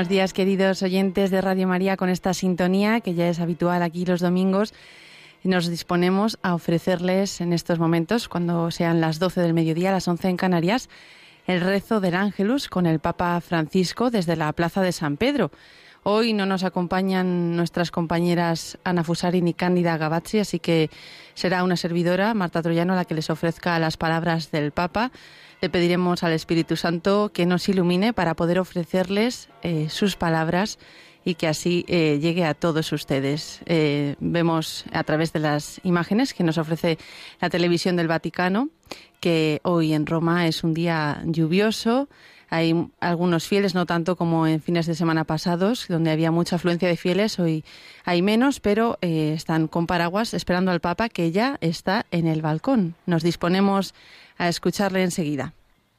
Buenos días, queridos oyentes de Radio María, con esta sintonía que ya es habitual aquí los domingos. Nos disponemos a ofrecerles en estos momentos, cuando sean las 12 del mediodía, las 11 en Canarias, el rezo del Ángelus con el Papa Francisco desde la Plaza de San Pedro. Hoy no nos acompañan nuestras compañeras Ana Fusari ni Cándida Gavazzi, así que será una servidora, Marta Troyano, la que les ofrezca las palabras del Papa. Le pediremos al Espíritu Santo que nos ilumine para poder ofrecerles sus palabras y que así llegue a todos ustedes. Vemos a través de las imágenes que nos ofrece la televisión del Vaticano que hoy en Roma es un día lluvioso. Hay algunos fieles, no tanto como en fines de semana pasados, donde había mucha afluencia de fieles. Hoy hay menos, pero están con paraguas esperando al Papa, que ya está en el balcón. Nos disponemos a escucharle enseguida.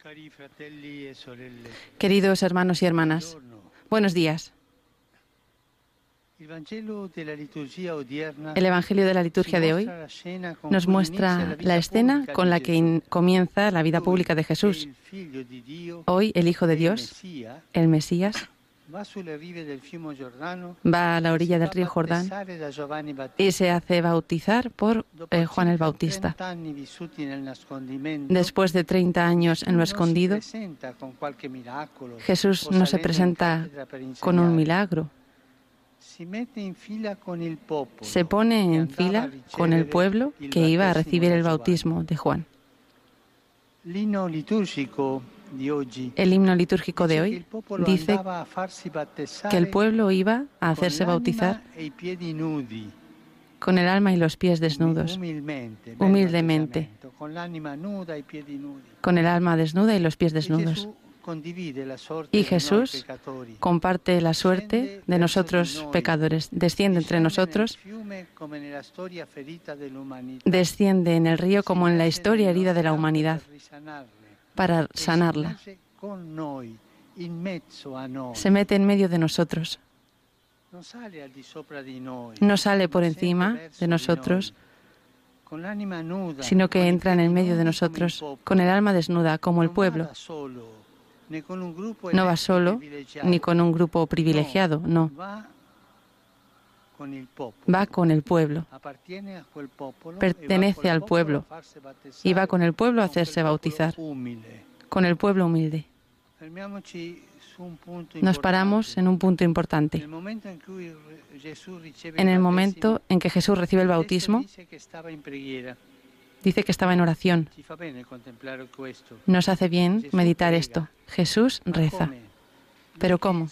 Queridos hermanos y hermanas, buenos días. El Evangelio de la liturgia de hoy nos muestra la escena con la que comienza la vida pública de Jesús. Hoy el Hijo de Dios, el Mesías, va a la orilla del río Jordán y se hace bautizar por Juan el Bautista. Después de 30 años en lo escondido, Jesús no se presenta con un milagro. Se pone en fila con el pueblo que iba a recibir el bautismo de Juan. El himno litúrgico de hoy dice que el pueblo iba a hacerse bautizar con el alma y los pies desnudos, humildemente, con el alma desnuda y los pies desnudos. Y Jesús comparte la suerte de nosotros pecadores, desciende entre nosotros, desciende en el río como en la historia herida de la humanidad, para sanarla. Se mete en medio de nosotros. No sale por encima de nosotros, sino que entra en el medio de nosotros, con el alma desnuda, como el pueblo. No va solo, ni con un grupo privilegiado, no. Va con el pueblo. Pertenece al pueblo. Y va con el pueblo a hacerse bautizar. Con el pueblo humilde. Nos paramos en un punto importante. En el momento en que Jesús recibe el bautismo, dice que estaba en oración. Nos hace bien meditar esto. Jesús reza. ¿Pero cómo?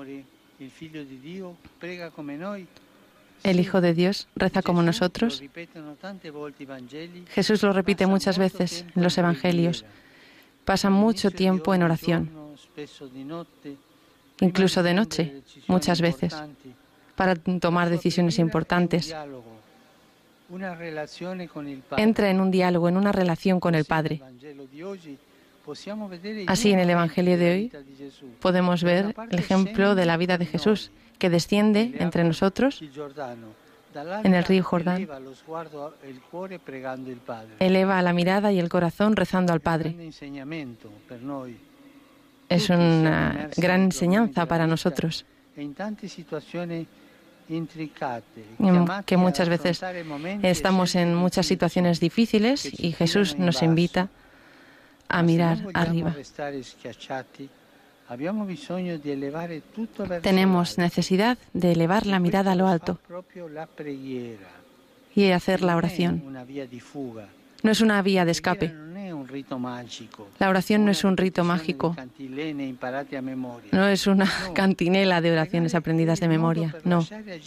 El Hijo de Dios reza como nosotros. Jesús lo repite muchas veces en los Evangelios. Pasa mucho tiempo en oración, incluso de noche, muchas veces, para tomar decisiones importantes. Entra en un diálogo, en una relación con el Padre. Así, en el Evangelio de hoy podemos ver el ejemplo de la vida de Jesús, que desciende entre nosotros en el río Jordán. Eleva la mirada y el corazón rezando al Padre. Es una gran enseñanza para nosotros, que muchas veces estamos en muchas situaciones difíciles y Jesús nos invita a mirar arriba. Tenemos necesidad de elevar la mirada a lo alto y hacer la oración. No es una vía de escape. La oración no es un rito mágico. No es una cantinela de oraciones aprendidas de memoria. No.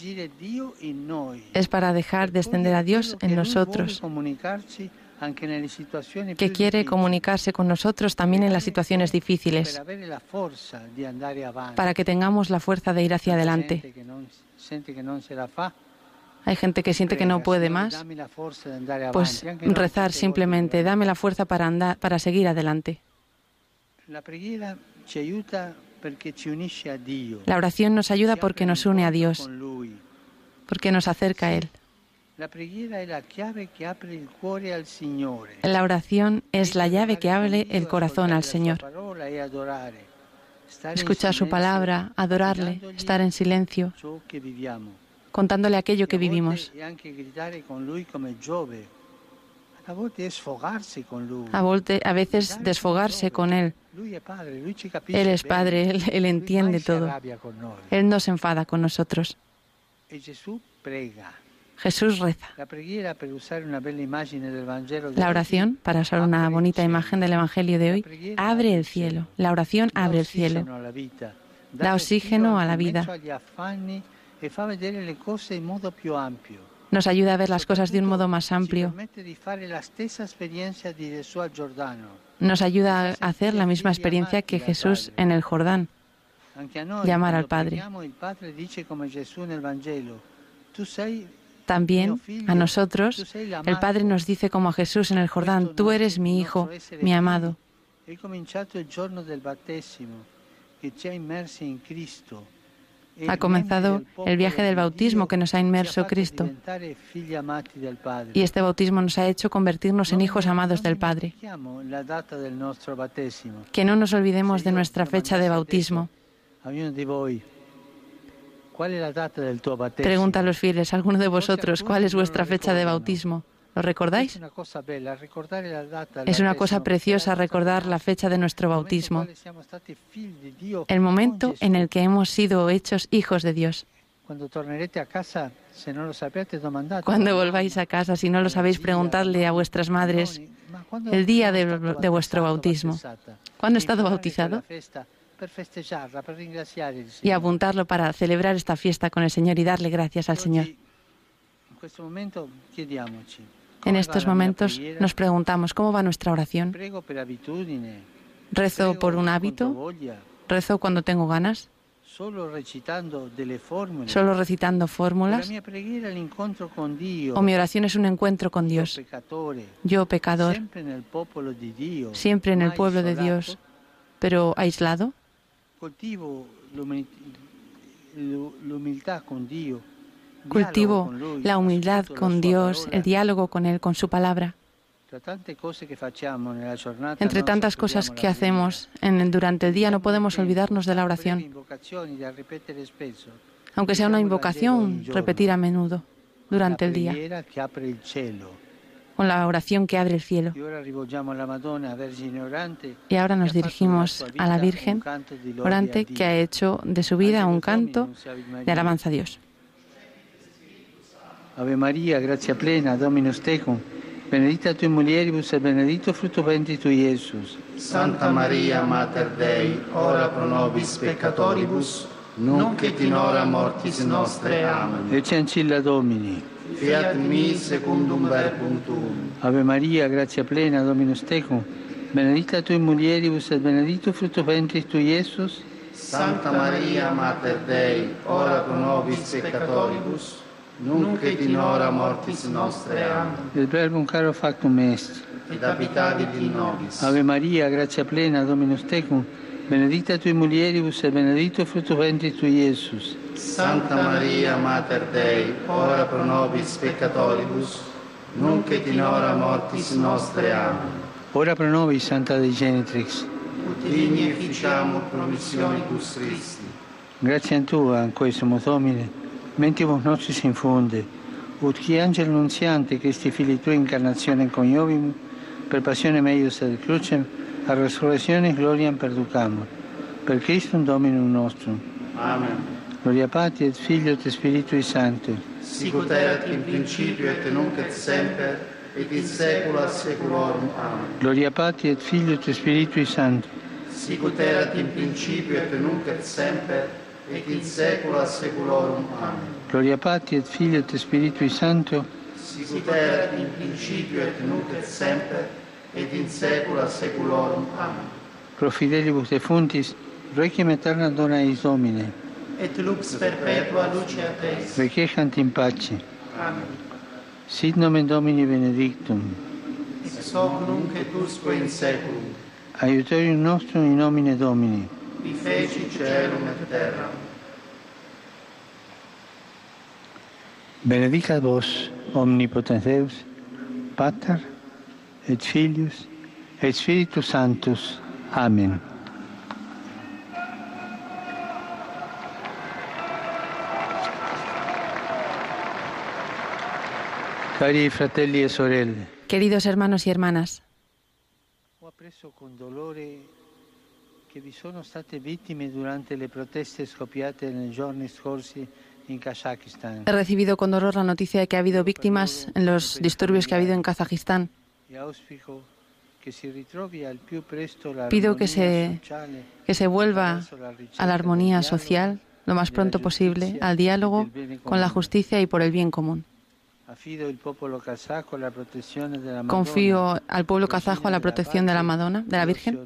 Es para dejar descender a Dios en nosotros, que quiere comunicarse con nosotros también en las situaciones difíciles, para que tengamos la fuerza de ir hacia adelante. Hay gente que siente que no puede más, pues rezar simplemente, dame la fuerza para andar, para seguir adelante. La oración nos ayuda porque nos une a Dios, porque nos acerca a Él. La oración es la llave que abre el corazón al Señor. escuchar su palabra, adorarle, estar en silencio, contándole aquello que vivimos. A veces desfogarse con Él. Él es Padre, Él entiende todo. Él no se enfada con nosotros. Jesús reza. La oración, para usar una bonita imagen del Evangelio de hoy, abre el cielo. La oración abre el cielo. Da oxígeno a la vida. Nos ayuda a ver las cosas de un modo más amplio. Nos ayuda a hacer la misma experiencia que Jesús en el Jordán, llamar al Padre. También a nosotros, el Padre nos dice como a Jesús en el Jordán, tú eres mi Hijo, mi amado. Ha comenzado el viaje del bautismo que nos ha inmerso Cristo. Y este bautismo nos ha hecho convertirnos en hijos amados del Padre. Que no nos olvidemos de nuestra fecha de bautismo. Pregunta a los fieles, alguno de vosotros, ¿cuál es vuestra fecha de bautismo? ¿Lo recordáis? Es una cosa preciosa recordar la fecha de nuestro bautismo, el momento en el que hemos sido hechos hijos de Dios. Cuando volváis a casa, si no lo sabéis, preguntadle a vuestras madres el día de vuestro bautismo. ¿Cuándo he estado bautizado? Y apuntarlo para celebrar esta fiesta con el Señor y darle gracias al Señor. En estos momentos nos preguntamos, ¿cómo va nuestra oración? ¿Rezo por un hábito? ¿Rezo cuando tengo ganas? ¿Solo recitando fórmulas? ¿O mi oración es un encuentro con Dios? Yo, pecador, siempre en el pueblo de Dios, pero aislado. Cultivo la humildad con Dios, el diálogo con Él, con su palabra. Entre tantas cosas que hacemos durante el día, no podemos olvidarnos de la oración. Aunque sea una invocación, repetir a menudo durante el día. Con la oración que abre el cielo. Y ahora nos dirigimos a la Virgen orante que ha hecho de su vida un canto de alabanza a Dios. Ave María, gracia plena, Dominus tecum, benedicta tui mulieribus et benedictus fructus ventris tui, Iesus. Santa Maria, Mater Dei, ora pro nobis peccatoribus, nunc et in hora mortis nostre. Amen. Ecce ancilla Domini. Fiat mi secundum verbum tuum. Ave Maria, gratia plena, Dominus tecum, benedicta tui mulieribus et benedictus fructus ventris tui, Iesus. Santa Maria, Mater Dei, ora pro nobis peccatoribus, nunc et in hora mortis nostre. Amen. Et verbum caro factum est. Et habitavit in nobis. Ave Maria, gratia plena, Dominus tecum, benedicta tui mulieribus et benedictus fructus ventris tui, Iesus. Santa Maria, Mater Dei, ora pro nobis peccatoribus, nunc et in hora mortis nostre. Amen. Ora pro nobis, Santa Dei Genitrix. Ut digni efficiamur promissionibus Christi. Grazie a Tua, in questo Domine, mentibus nostris infunde, ut qui angelo nunziante Christi Filii Tui incarnazione coniovimus, per passione meius ad crucem, a resurrezione gloriam perducamur. Per Christum Dominum nostrum. Amen. Gloria Patri et Filio et Spiritui Sancto. Sic ut erat in principio et nunc et semper, et in saecula saeculorum. Amen. Gloria Patri et Filio et Spiritui Sancto. Sic ut erat in principio et nunc et semper, et in saecula saeculorum. Amen. Gloria Patri et Filio et Spiritui Sancto. Sic ut erat in principio et nunc et semper, et in saecula saeculorum. Amen. Pro fidelibus defuntis, requiem aeterna dona eis Domine. Et lux perpetua luceat eis. Requiescant in pace. Amen. Sit nomen Domini benedictum. Ex hoc nunc et usque in saeculum. Aiutorium nostrum in nomine Domini. Qui feci caelum et terram. Benedicat vos, omnipotens Deus, Pater, et Filius, et Spiritus Sanctus. Amen. Cari fratelli e sorelle, Queridos hermanos y hermanas, ho appreso con dolore che vi sono state vittime durante le proteste scoppiate nei giorni scorsi in Kazajistán. he recibido con dolor la noticia de que ha habido víctimas en los disturbios que ha habido en Kazajistán. E auspico che si ritrovi al più presto la Pido que armonia se vuelva attraverso la ricerca a la armonía del dialogo, social lo más pronto posible, al diálogo con la justicia y por el bien común. Affido il popolo kazako alla protezione della Madonna. Confío al pueblo kazajo a la protección de la Madonna, de la Virgen.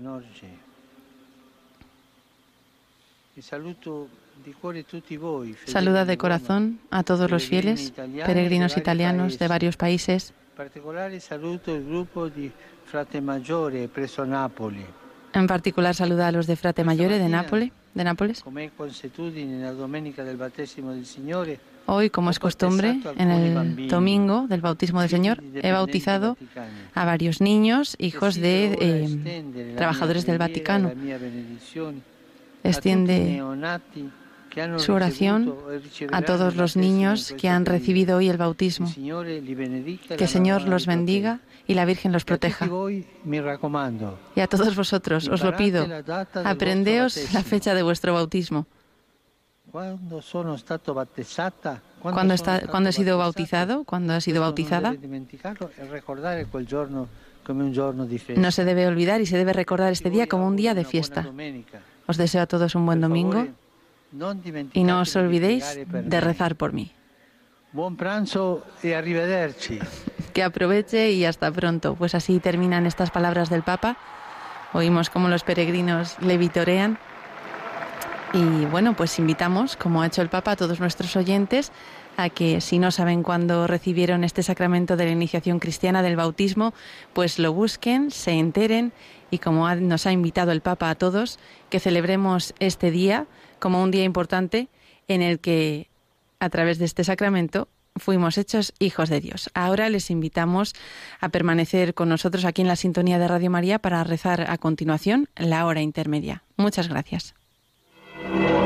E saluto di cuore tutti voi, Saluda de corazón a todos los fieles, peregrinos italianos de varios países. In particolare saluto il gruppo di Frate Maggiore presso Napoli. En particular saluda a los de Frate Maggiore de Nápoles. Come consuetudine la domenica del battesimo del Signore, Hoy, como es costumbre, en el domingo del bautismo del Señor, he bautizado a varios niños, hijos de trabajadores del Vaticano. Extiende su oración a todos los niños que han recibido hoy el bautismo. Que el Señor los bendiga y la Virgen los proteja. Y a todos vosotros os lo pido, aprendeos la fecha de vuestro bautismo. Cuando he sido bautizado, cuando he sido bautizada, no se debe olvidar y se debe recordar este día como un día de fiesta. Os deseo a todos un buen domingo y no os olvidéis de rezar por mí. Buon pranzo e arrivederci. Que aproveche y hasta pronto. Pues así terminan estas palabras del Papa. Oímos cómo los peregrinos le vitorean. Y bueno, pues invitamos, como ha hecho el Papa, a todos nuestros oyentes a que, si no saben cuándo recibieron este sacramento de la iniciación cristiana del bautismo, pues lo busquen, se enteren y, como nos ha invitado el Papa a todos, que celebremos este día como un día importante en el que, a través de este sacramento, fuimos hechos hijos de Dios. Ahora les invitamos a permanecer con nosotros aquí en la sintonía de Radio María para rezar a continuación la hora intermedia. Muchas gracias.